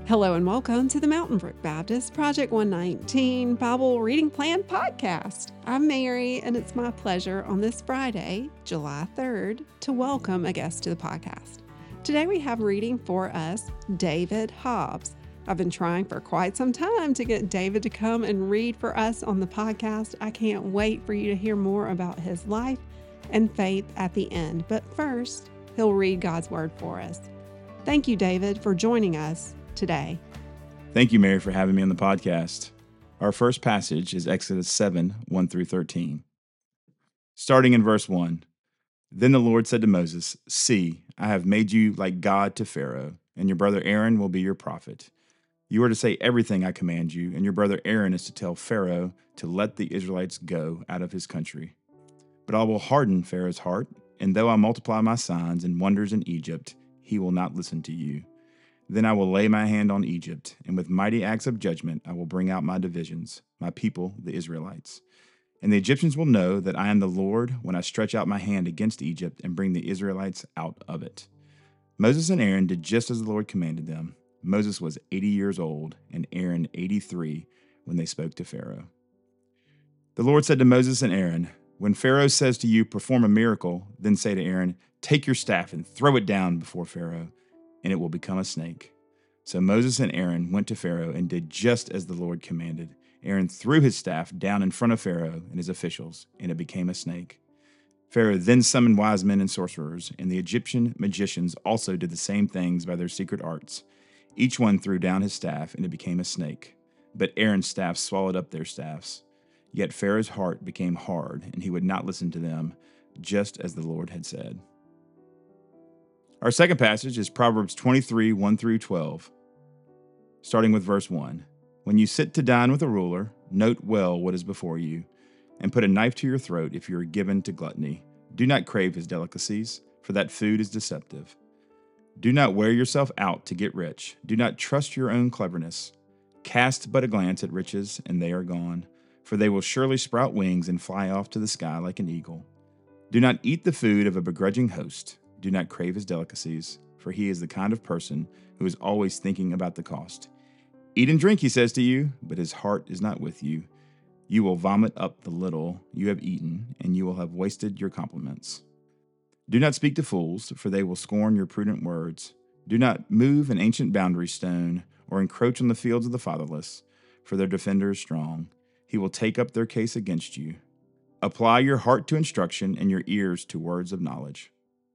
Hello and welcome to the Mountain Brook Baptist Project 119 Bible Reading Plan podcast. I'm Mary, and it's my pleasure on this Friday, July 3rd, to welcome a guest to the podcast. Today we have reading for us David Hobbs. I've been trying for quite some time to get David to come and read for us on the podcast. I can't wait for you to hear more about his life and faith at the end. But first, he'll read God's word for us. Thank you, David, for joining us today. Thank you, Mary, for having me on the podcast. Our first passage is Exodus 7, 1 through 13. Starting in verse 1, Then the Lord said to Moses, See, I have made you like God to Pharaoh, and your brother Aaron will be your prophet. You are to say everything I command you, and your brother Aaron is to tell Pharaoh to let the Israelites go out of his country. But I will harden Pharaoh's heart, and though I multiply my signs and wonders in Egypt, he will not listen to you. Then I will lay my hand on Egypt, and with mighty acts of judgment I will bring out my divisions, my people, the Israelites. And the Egyptians will know that I am the Lord when I stretch out my hand against Egypt and bring the Israelites out of it. Moses and Aaron did just as the Lord commanded them. Moses was 80 years old, and Aaron 83 when they spoke to Pharaoh. The Lord said to Moses and Aaron, When Pharaoh says to you, Perform a miracle, then say to Aaron, Take your staff and throw it down before Pharaoh, and it will become a snake. So Moses and Aaron went to Pharaoh and did just as the Lord commanded. Aaron threw his staff down in front of Pharaoh and his officials, and it became a snake. Pharaoh then summoned wise men and sorcerers, and the Egyptian magicians also did the same things by their secret arts. Each one threw down his staff, and it became a snake. But Aaron's staff swallowed up their staffs. Yet Pharaoh's heart became hard, and he would not listen to them, just as the Lord had said. Our second passage is Proverbs 23, 1 through 12. Starting with verse 1. When you sit to dine with a ruler, note well what is before you, and put a knife to your throat if you are given to gluttony. Do not crave his delicacies, for that food is deceptive. Do not wear yourself out to get rich. Do not trust your own cleverness. Cast but a glance at riches, and they are gone, for they will surely sprout wings and fly off to the sky like an eagle. Do not eat the food of a begrudging host. Do not crave his delicacies, for he is the kind of person who is always thinking about the cost. Eat and drink, he says to you, but his heart is not with you. You will vomit up the little you have eaten, and you will have wasted your compliments. Do not speak to fools, for they will scorn your prudent words. Do not move an ancient boundary stone, or encroach on the fields of the fatherless, for their defender is strong. He will take up their case against you. Apply your heart to instruction and your ears to words of knowledge.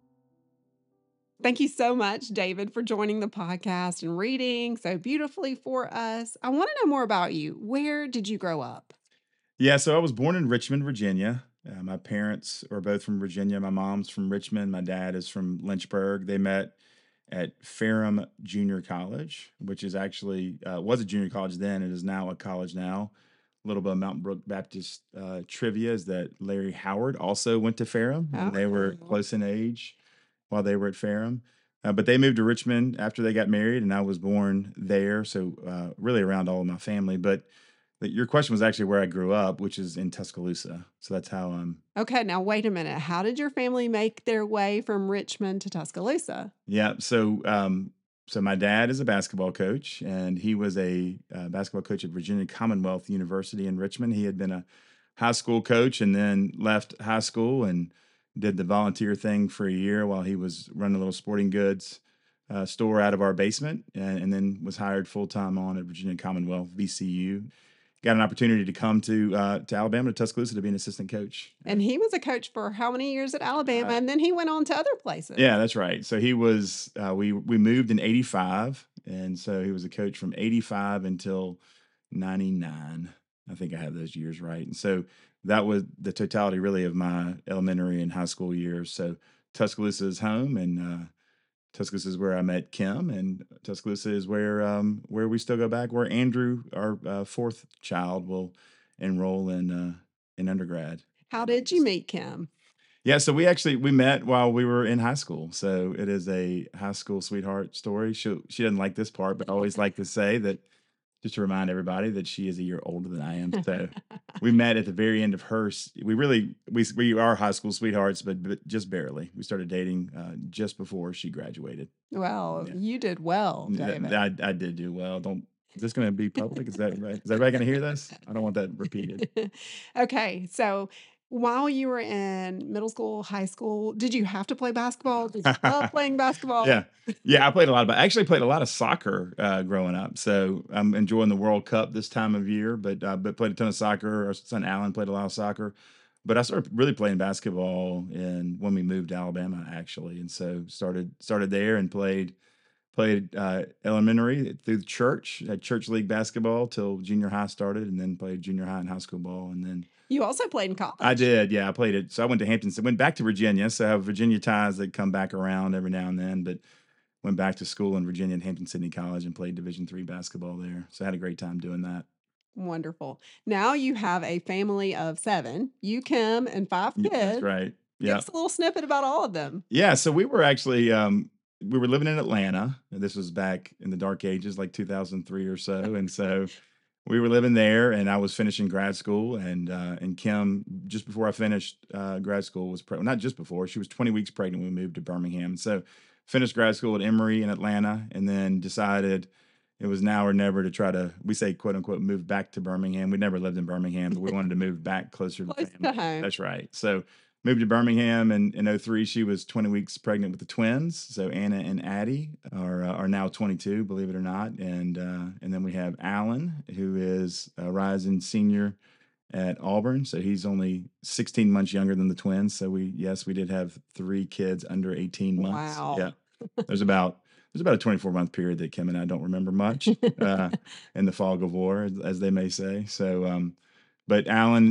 Thank you so much, David, for joining the podcast and reading so beautifully for us. I want to know more about you. Where did you grow up? Yeah, so I was born in Richmond, Virginia. My parents are both from Virginia. My mom's from Richmond. My dad is from Lynchburg. They met at Ferrum Junior College, which is actually was a junior college then. It is now a college now. A little bit of Mountain Brook Baptist trivia is that Larry Howard also went to Ferrum, and they were close in age while they were at Ferrum. But they moved to Richmond after they got married, and I was born there, so really around all of my family. But your question was actually where I grew up, which is in Tuscaloosa. So that's how I'm. Okay, now wait a minute. How did your family make their way from Richmond to Tuscaloosa? Yeah, so my dad is a basketball coach, and he was a basketball coach at Virginia Commonwealth University in Richmond. He had been a high school coach and then left high school and did the volunteer thing for a year while he was running a little sporting goods store out of our basement, and then was hired full-time on at Virginia Commonwealth, VCU. Got an opportunity to come to Alabama, to Tuscaloosa, to be an assistant coach. And he was a coach for how many years at Alabama? And then he went on to other places. Yeah, that's right. So he was, we moved in 85. And so he was a coach from 85 until 99. I think I have those years right. And so that was the totality really of my elementary and high school years. So Tuscaloosa is home, and Tuscaloosa is where I met Kim, and Tuscaloosa is where we still go back, where Andrew, our fourth child, will enroll in undergrad. How did you meet Kim? Yeah, so we met while we were in high school. So it is a high school sweetheart story. She doesn't like this part, but I always like to say that just to remind everybody that she is a year older than I am. So we met at the very end of her. We are high school sweethearts, but just barely. We started dating just before she graduated. Well, Yeah. you did well, David. I did do well. Don't. Is this going to be public? Is that right? Is everybody going to hear this? I don't want that repeated. Okay, so while you were in middle school, high school, did you have to play basketball? Did you love playing basketball? Yeah. Yeah, I played a lot I actually played a lot of soccer growing up. So I'm enjoying the World Cup this time of year, but played a ton of soccer. Our son Alan played a lot of soccer. But I started really playing basketball when we moved to Alabama, actually. And so started there and played elementary through the church, had church league basketball till junior high started, and then played junior high and high school ball. And then You also played in college. I did, yeah, I played it. So I went to Hampton, so went back to Virginia. So I have Virginia ties that come back around every now and then, but went back to school in Virginia at Hampton Sydney College and played Division III basketball there. So I had a great time doing that. Wonderful. Now you have a family of 7, you, Kim, and 5 Yeah, that's kids. right. Give Yeah. us a little snippet about all of them. Yeah, so we were actually we were living in Atlanta. This was back in the dark ages, like 2003 or so, and so we were living there. And I was finishing grad school, and Kim, just before I finished grad school, was not just before, she was 20 weeks pregnant when we moved to Birmingham. So finished grad school at Emory in Atlanta, and then decided it was now or never to try to, we say, quote unquote, move back to Birmingham. We never lived in Birmingham, but we wanted to move back closer to Close to family. home. That's right. So moved to Birmingham in 03. She was 20 weeks pregnant with the twins. So Anna and Addie are now 22, believe it or not. And then we have Alan, who is a rising senior at Auburn. So he's only 16 months younger than the twins. So we did have 3 kids under 18 months. Wow. Yeah. There's about a 24-month period that Kim and I don't remember much in the fog of war, as they may say. So, but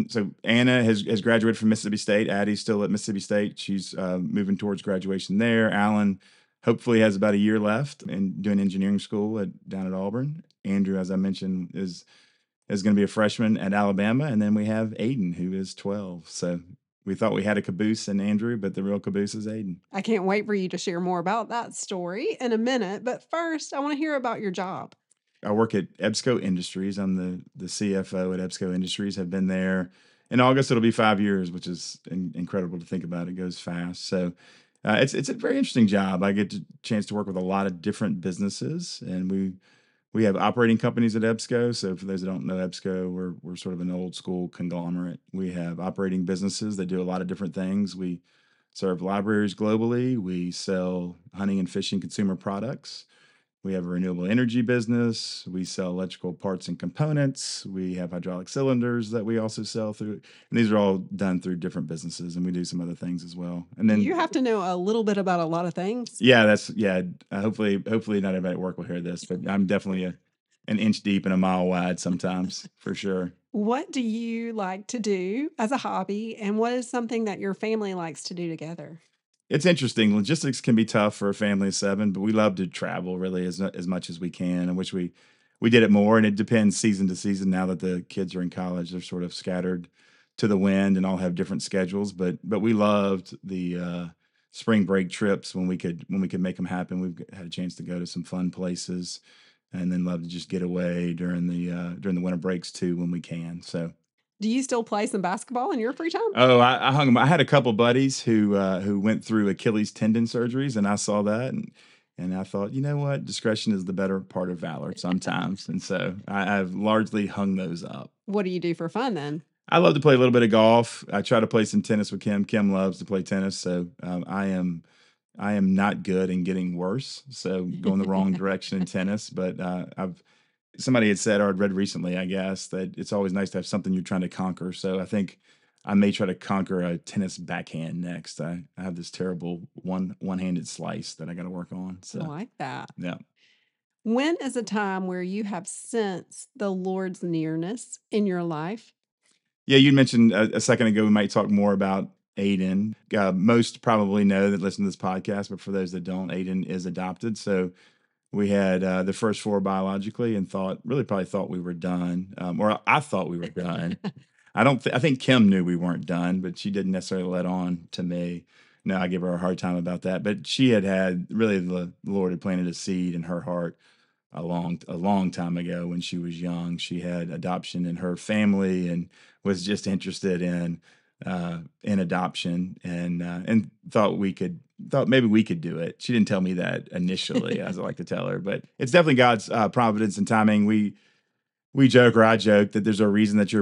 Anna has graduated from Mississippi State. Addie's still at Mississippi State. She's moving towards graduation there. Alan hopefully has about a year left and doing engineering school down at Auburn. Andrew, as I mentioned, is going to be a freshman at Alabama. And then we have Aiden, who is 12. So we thought we had a caboose in Andrew, but the real caboose is Aiden. I can't wait for you to share more about that story in a minute. But first, I want to hear about your job. I work at EBSCO Industries. I'm the CFO at EBSCO Industries. Have been there. In August, it'll be 5 years, which is incredible to think about. It goes fast. So it's a very interesting job. I get a chance to work with a lot of different businesses, and we have operating companies at EBSCO. So for those that don't know EBSCO, we're sort of an old school conglomerate. We have operating businesses that do a lot of different things. We serve libraries globally. We sell hunting and fishing consumer products. We have a renewable energy business. We sell electrical parts and components. We have hydraulic cylinders that we also sell through. And these are all done through different businesses, and we do some other things as well. And then you have to know a little bit about a lot of things. Yeah, hopefully not everybody at work will hear this, but I'm definitely an inch deep and a mile wide sometimes, for sure. What do you like to do as a hobby, and what is something that your family likes to do together? It's interesting. Logistics can be tough for a family of 7, but we love to travel really as much as we can. I wish we did it more, and it depends season to season. Now that the kids are in college, they're sort of scattered to the wind and all have different schedules. But we loved the spring break trips when we could make them happen. We've had a chance to go to some fun places, and then love to just get away during the winter breaks too when we can. So. Do you still play some basketball in your free time? Oh, I hung them. I had a couple buddies who went through Achilles tendon surgeries, and I saw that, and I thought, you know what, discretion is the better part of valor sometimes, and so I've largely hung those up. What do you do for fun then? I love to play a little bit of golf. I try to play some tennis with Kim. Kim loves to play tennis, so I am not good and getting worse, so going the wrong direction in tennis. But somebody had said, or I'd read recently, I guess, that it's always nice to have something you're trying to conquer. So I think I may try to conquer a tennis backhand next. I have this terrible one-handed slice that I got to work on. So I like that. Yeah. When is a time where you have sensed the Lord's nearness in your life? Yeah, you mentioned a second ago we might talk more about Aiden. Most probably know that listen to this podcast, but for those that don't, Aiden is adopted. So we had the first 4 biologically, and probably thought we were done, or I thought we were done. I think Kim knew we weren't done, but she didn't necessarily let on to me. No, I give her a hard time about that. But she had really the Lord had planted a seed in her heart a long time ago when she was young. She had adoption in her family and was just interested in adoption, and thought maybe we could do it. She didn't tell me that initially, as I like to tell her, but it's definitely God's providence and timing. We joke, or I joke, that there's a reason that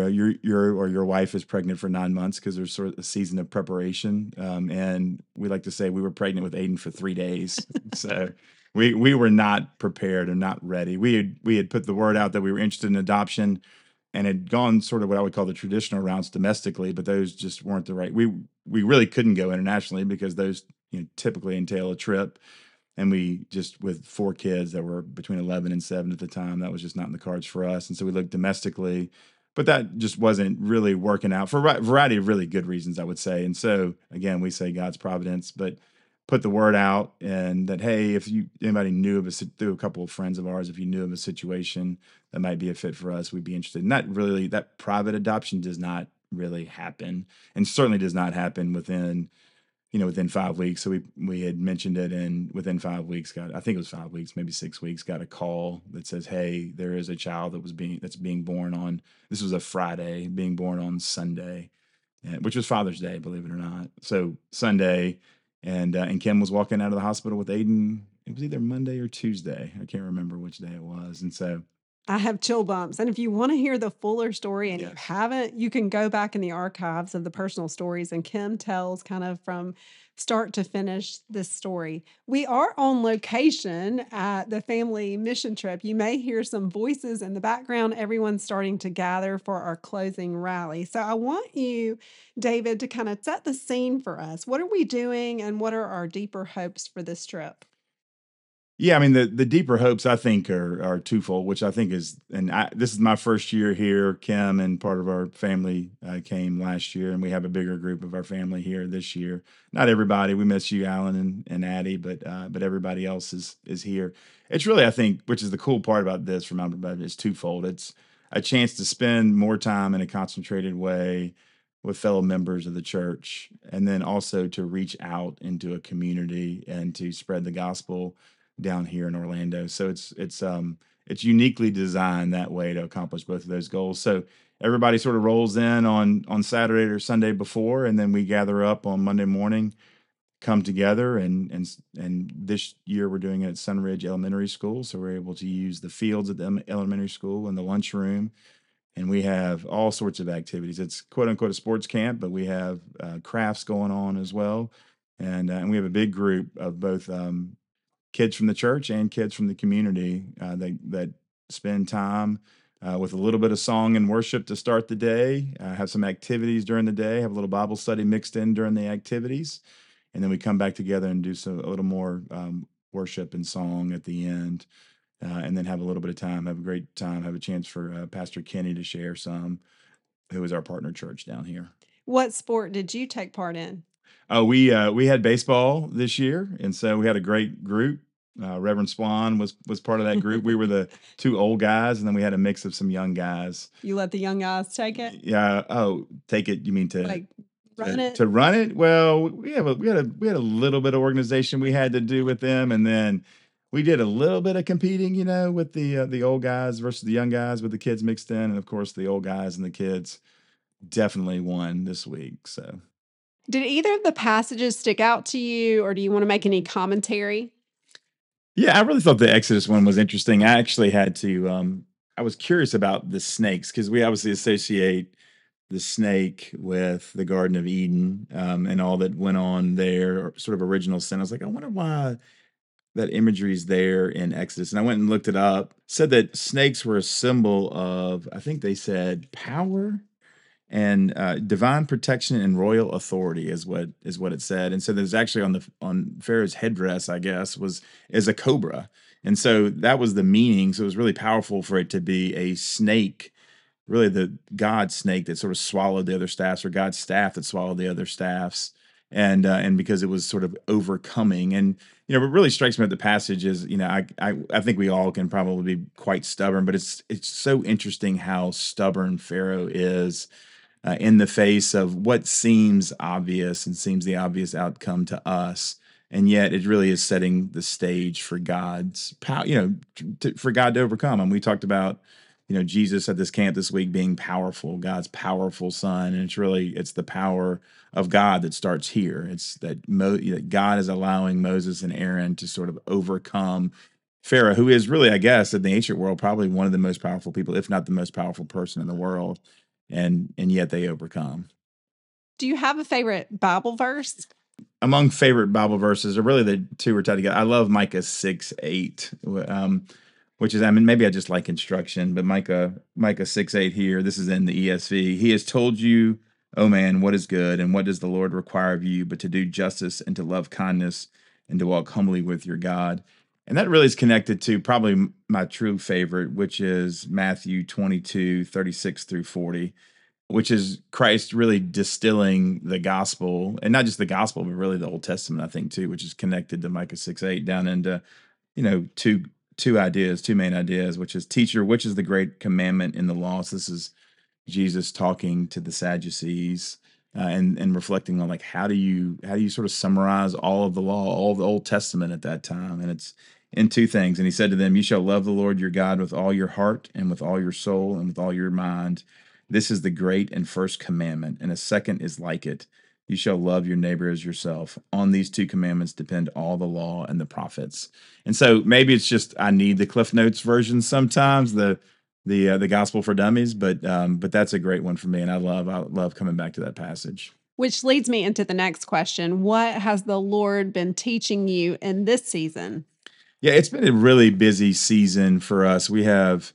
your wife is pregnant for 9 months, because there's sort of a season of preparation. And we like to say we were pregnant with Aiden for 3 days. So we were not prepared and not ready. We had put the word out that we were interested in adoption, and had gone sort of what I would call the traditional routes domestically, but those just weren't the right. We really couldn't go internationally because those typically entail a trip. And we just, with 4 kids that were between 11 and 7 at the time, that was just not in the cards for us. And so we looked domestically, but that just wasn't really working out for a variety of really good reasons, I would say. And so again, we say God's providence, but put the word out, and that, hey, if anybody knew of through a couple of friends of ours, if you knew of a situation that might be a fit for us, we'd be interested. And that private adoption does not really happen, and certainly does not happen within 5 weeks. So we had mentioned it, and within 5 weeks, I think it was 5 weeks, maybe 6 weeks, got a call that says, hey, there is a child that's being born on, this was a Friday, being born on Sunday, which was Father's Day, believe it or not. So Sunday, and Kim was walking out of the hospital with Aiden. It was either Monday or Tuesday. I can't remember which day it was. And so I have chill bumps. And if you want to hear the fuller story and you yes. haven't, you can go back in the archives of the personal stories, and Kim tells kind of from start to finish this story. We are on location at the family mission trip. You may hear some voices in the background. Everyone's starting to gather for our closing rally. So I want you, David, to kind of set the scene for us. What are we doing, and what are our deeper hopes for this trip? Yeah, I mean, the deeper hopes, I think, are twofold, which I think is, this is my first year here. Kim and part of our family came last year, and we have a bigger group of our family here this year. Not everybody. We miss you, Alan and Addie, but everybody else is here. It's really, I think, which is the cool part about this from my perspective, is twofold. It's a chance to spend more time in a concentrated way with fellow members of the church, and then also to reach out into a community and to spread the gospel down here in Orlando. So it's uniquely designed that way to accomplish both of those goals. So everybody sort of rolls in on Saturday or Sunday before, and then we gather up on Monday morning, come together, and this year we're doing it at Sunridge Elementary School. So we're able to use the fields at the elementary school and the lunchroom, and we have all sorts of activities. It's quote unquote a sports camp, but we have crafts going on as well, and we have a big group of both kids from the church and kids from the community that spend time with a little bit of song and worship to start the day, have some activities during the day, have a little Bible study mixed in during the activities, and then we come back together and do a little more worship and song at the end, and then have a little bit of time, have a great time, have a chance for Pastor Kenny to share some, who is our partner church down here. What sport did you take part in? Oh, we had baseball this year, and so we had a great group. Reverend Swan was part of that group. We were the 2 old guys, and then we had a mix of some young guys. You let the young guys take it? Yeah. Oh, take it. You mean to run it? To run it? Well, we had a little bit of organization we had to do with them, and then we did a little bit of competing, with the old guys versus the young guys, with the kids mixed in, and of course the old guys and the kids definitely won this week. So. Did either of the passages stick out to you, or do you want to make any commentary? Yeah, I really thought the Exodus one was interesting. I actually had to, I was curious about the snakes, because we obviously associate the snake with the Garden of Eden, and all that went on there, sort of original sin. I was like, I wonder why that imagery is there in Exodus. And I went and looked it up, said that snakes were a symbol of, I think they said, power and divine protection and royal authority is what it said. And so there's actually on Pharaoh's headdress, I guess, is a cobra. And so that was the meaning. So it was really powerful for it to be a snake, really the God snake that sort of swallowed the other staffs, or God's staff that swallowed the other staffs. And because it was sort of overcoming. And what really strikes me at the passage is, I think we all can probably be quite stubborn, but it's so interesting how stubborn Pharaoh is in the face of what seems obvious and seems the obvious outcome to us. and yet it really is setting the stage for God's power, for God to overcome. And we talked about, Jesus at this camp this week being powerful, God's powerful son. And it's the power of God that starts here. It's that God is allowing Moses and Aaron to sort of overcome Pharaoh, who is really, I guess, in the ancient world, probably one of the most powerful people, if not the most powerful person in the world. And yet they overcome. Do you have a favorite Bible verse? Among favorite Bible verses are really the two we're tied together. I love Micah 6:8, which is, maybe I just like instruction, but Micah 6:8 here, this is in the ESV. He has told you, oh man, what is good, and what does the Lord require of you, but to do justice and to love kindness and to walk humbly with your God. And that really is connected to probably my true favorite, which is Matthew 22:36 through 40. Which is Christ really distilling the gospel, and not just the gospel, but really the Old Testament, I think, too, which is connected to Micah 6:8 down into, two main ideas, which is, teacher, which is the great commandment in the law? So this is Jesus talking to the Sadducees, and reflecting on, like, how do you sort of summarize all of the law, all of the Old Testament at that time? And it's in two things. And he said to them, you shall love the Lord your God with all your heart and with all your soul and with all your mind. This is the great and first commandment, and a second is like it. You shall love your neighbor as yourself. On these two commandments depend all the law and the prophets. And so maybe it's just I need the Cliff Notes version sometimes, the Gospel for Dummies, but that's a great one for me, and I love coming back to that passage. Which leads me into the next question. What has the Lord been teaching you in this season? Yeah, it's been a really busy season for us. We have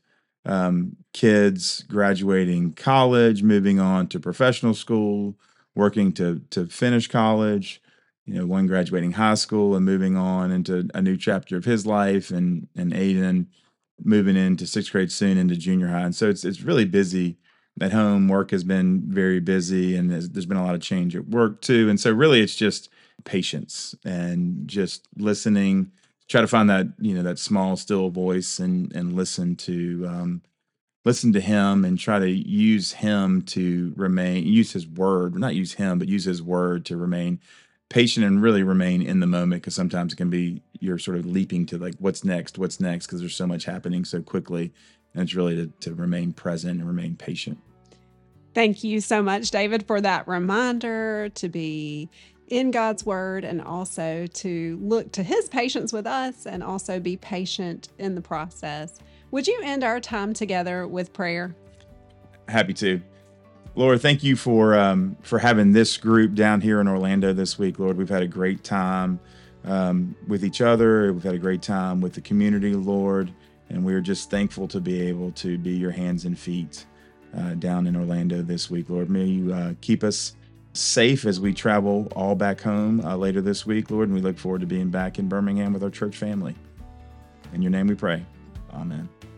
kids graduating college, moving on to professional school, working to finish college, one graduating high school and moving on into a new chapter of his life, and Aiden moving into sixth grade soon into junior high. And so it's really busy at home. Work has been very busy, and there's been a lot of change at work too. And so really it's just patience and just listening, try to find that, that small, still voice, and listen to him, and try to use him to use his word, not use him, but use his word to remain patient and really remain in the moment. Because sometimes it can be, you're sort of leaping to, like, what's next, because there's so much happening so quickly. And it's really to remain present and remain patient. Thank you so much, David, for that reminder to be in God's word, and also to look to his patience with us, and also be patient in the process. Would you end our time together with prayer? Happy to. Lord, thank you for having this group down here in Orlando this week. Lord, we've had a great time with each other. We've had a great time with the community, Lord, and we're just thankful to be able to be your hands and feet down in Orlando this week. Lord, may you keep us safe as we travel all back home later this week, Lord, and we look forward to being back in Birmingham with our church family. In your name we pray. Amen.